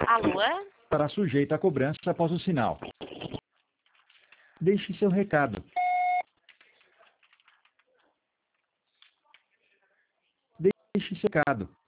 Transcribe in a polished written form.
Alô? Estará sujeita a cobrança após o sinal. Deixe seu recado. Deixe seu recado.